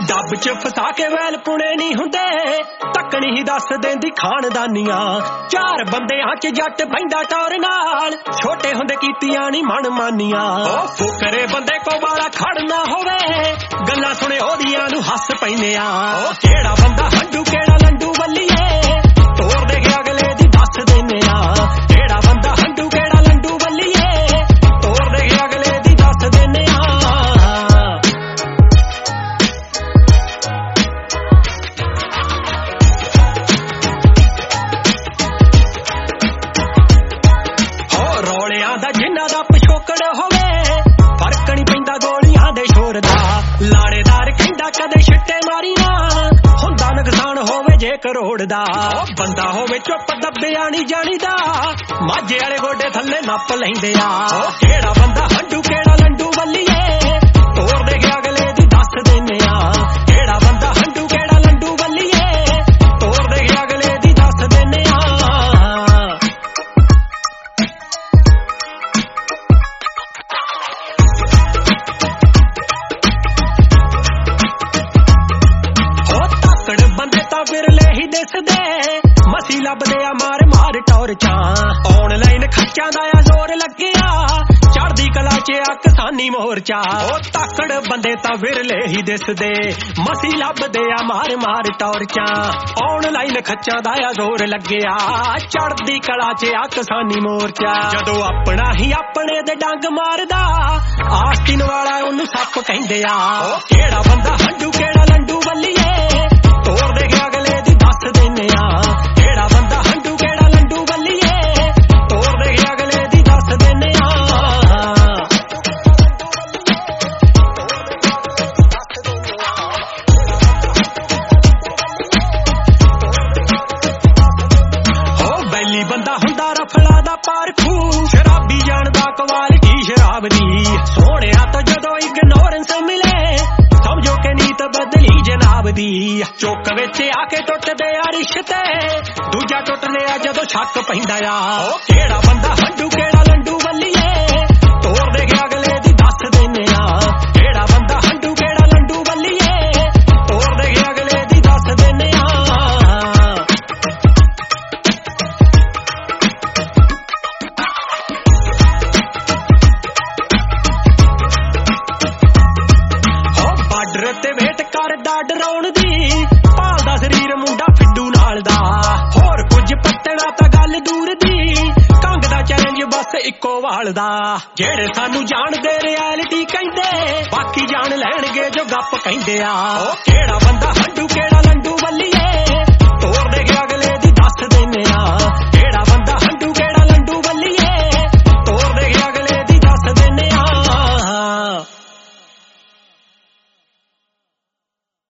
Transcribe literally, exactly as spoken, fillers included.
ਡੱਬ ਚ ਫਸਾ ਕੇ ਵੈਲ ਪੁਣੇ ਨਹੀਂ ਹੁੰਦੇ ਤੱਕਣੀ ਹੀ ਦੱਸ ਦੇਂਦੀ ਖਾਨਦਾਨੀਆਂ ਚਾਰ ਬੰਦਿਆਂ ਚ ਜੱਟ ਬੈਂਦਾ ਟੌਰ ਨਾਲ ਛੋਟੇ ਹੁੰਦੇ ਕੀਤੀਆਂ ਨੀ ਮਨ ਮਾਨੀਆਂ ਉਹ ਫੁਕਰੇ ਬੰਦੇ ਕੋ ਵਾਲਾ ਖੜਨਾ ਹੋਵੇ ਗੱਲਾਂ ਸੁਣੇ ਉਹਦੀਆਂ ਨੂੰ ਹੱਸ ਪੈਂਦੇ ਆ ਉਹ ਕਿਹੜਾ ਬੰਦਾ ਹੰਡੂ ਕਿਹੜਾ ਲੰਡੂ ਵੱਲੀਏ ਤੋਰ ਦੇ ਕੇ ਅਗਲੇ ਦੀ ਦੱਸ ਦਿੰਨੇ ਆ ਕਿਹੜਾ ਬੰਦਾ ਹੰਡੂ ਕਿਹੜਾ ਲੰਡੂ ਵੱਲੀਏ ਤੋਰ ਦੇ ਕੇ ਅਗਲੇ ਦੀ ਦੱਸ ਦਿੰਨੇ ਆ ਹੋ ਰੌਲਿਆਂ ਦਾ ਜਿਨ੍ਹਾਂ ਦਾ ਪਿਛੋਕੜ ਹੋਵੇ ਫਰਕ ਨਹੀਂ ਪੈਂਦਾ ਗੋਲੀਆਂ ਦੇ ਸ਼ੋਰ ਦਾ ਲਾੜੇਦਾਰ ਕਹਿੰਦਾ ਕਦੇ ਛਿੱਟੇ ਮਾਰੀਆਂ ਹੁੰਦਾ ਨੁਕਸਾਨ ਹੋਵੇ ਜੇ ਕਰੋੜ ਦਾ ਬੰਦਾ ਹੋਵੇ ਚੁੱਪ ਦੱਬਿਆ ਨਹੀਂ ਜਾਣੀਦਾ ਮਾਝੇ ਵਾਲੇ ਗੋਡੇ ਥੱਲੇ ਨੱਪ ਲੈਂਦੇ ਆ ਕਿਹੜਾ ਬੰਦਾ ਹੰਡੂ ਕਿਹੜਾ ਲੰਡੂ ਵੱਲੀਏ ਤੋਰ ਦੇ ਕੇ ਅਗਲੇ ਦੀ ਦੱਸ ਦਿੰਨੇ ਆ ਕਿਹੜਾ ਬੰਦਾ ਹੰਡੂ ਕਿਹੜਾ ਲੰਡੂ ਵੱਲੀਏ ਤੋਰ ਦੇ ਕੇ ਅਗਲੇ ਦੀ ਦੱਸ ਦਿੰਨੇ ਆ ਬੰਦੇ ਤਾਂ ਵਿਰਲੇ ਹੀ ਦਿਸਦੇ ਮਸੀ ਲੱਭਦੇ ਆ ਮਾਰ ਮਾਰ ਟੌਰ ਚਾਂ ਆਨਲਾਈਨ ਖਰਚਾਂ ਦਾ ਆ ਜ਼ੋਰ ਲੱਗਿਆ ਚੜ੍ਹਦੀ ਕਲਾ ਚ ਆ ਕਿਸਾਨੀ ਮੋਰਚਾ ਉਹ ਤਾਕੜ ਬੰਦੇ ਤਾਂ ਵਿਰਲੇ ਹੀ ਦਿਸਦੇ ਮਸੀ ਲੱਭਦੇ ਆ ਮਾਰ ਮਾਰ ਟੌਰ ਚਾਂ ਆਨਲਾਈਨ ਖਰਚਾਂ ਦਾ ਆ ਜ਼ੋਰ ਲੱਗਿਆ ਚੜ੍ਹਦੀ ਕਲਾ ਚ ਆ ਕਿਸਾਨੀ ਮੋਰਚਾ ਜਦੋਂ ਆਪਣਾ ਹੀ ਆਪਣੇ ਦੇ ਡੰਗ ਮਾਰਦਾ ਆਸਤੀਨ ਵਾਲਾ ਉਹਨੂੰ ਸੱਪ ਕਹਿੰਦੇ ਆ ਉਹ ਕਿਹੜਾ ਬੰਦਾ ਹੰਡੂ ਕਿਹੜਾ ਲੰਡੂ ਵੱਲੀਏ ਤੋਰ ਦੇ ਕੇ ਅਗਲੇ ਦੀ ਦੱਸ ਦਿੰਨੇ ਆ ਕਿਹੜਾ ਬੰਦਾ ਹੰਡੂ ਕਿਹੜਾ ਲੰਡੂ ਵੱਲੀਏ ਤੋਰ ਦੇ ਕੇ ਅਗਲੇ ਦੀ ਦੱਸ ਦਿੰਨੇ ਆ ਹੋ ਬੈਲੀ ਬੰਦਾ ਹੁੰਦਾ ਰਫਲਾ ਦਾ ਪਾਰਖੂ ਸ਼ਰਾਬੀ ਜਾਣਦਾ ਕੁਆਲਿਟੀ ਸ਼ਰਾਬ ਦੀ ਸੋਹਣਿਆ ਤਾਂ ਜਦੋਂ ਇਗਨੋਰੈਂਸ ਮਿਲੇ ਸਮਝੋ ਕਿ ਨੀਤ ਬਦਲੀ ਜਨਾਬ ਦੀ ਚੁੱਕ ਵਿੱਚ ਆ ਕੇ ਟੁੱਟਦੇ ਆ ਰਿਸ਼ਤੇ ਦੂਜਾ ਟੁੱਟਦੇ ਆ ਜਦੋਂ ਸ਼ੱਕ ਪੈਂਦਾ ਆ ਉਹ ਕਿਹੜਾ ਬੰਦਾ ਹੰਡੂ ਕਿਹੜਾ ਲੰਡੂ ਵੱਲੀਏ ਤੋਰ ਦੇ ਕੇ ਅਗਲੇ ਦੀ ਦੱਸ ਦਿੰਨੇ ਆ ਕਿਹੜਾ ਬੰਦਾ ਹੰਡੂ ਕਿਹੜਾ ਲੰਡੂ ਵੱਲੀਏ ਤੋਰ ਦੇ ਕੇ ਅਗਲੇ ਦੀ ਦੱਸ ਦਿੰਨੇ ਆ ਬਾਰਡਰ ਤੇ ਵੇਟ ਕਰਦਾ ਡਰਾਉਣ ਦੀ ਭਾਲਦਾ ਸਰੀਰ ਮੁੰਡਾ ਫਿੱਡੂ ਨਾਲ ਦਾ ਹੋਰ ਕੁਝ ਪੱਟਣਾ ਤਾਂ ਗੱਲ ਦੂਰ ਦੀ ਕੰਗ ਦਾ ਚੈਲੰਜ ਬਸ ਇੱਕੋ ਵਾਲ ਦਾ ਜਿਹੜੇ ਸਾਨੂੰ ਜਾਣਦੇ ਰਿਐਲਿਟੀ ਕਹਿੰਦੇ ਬਾਕੀ ਜਾਣ ਲੈਣਗੇ ਜੋ ਗੱਪ ਕਹਿੰਦੇ ਆ ਉਹ ਕਿਹੜਾ ਬੰਦਾ ਹੰਡੂ ਕਿਹੜਾ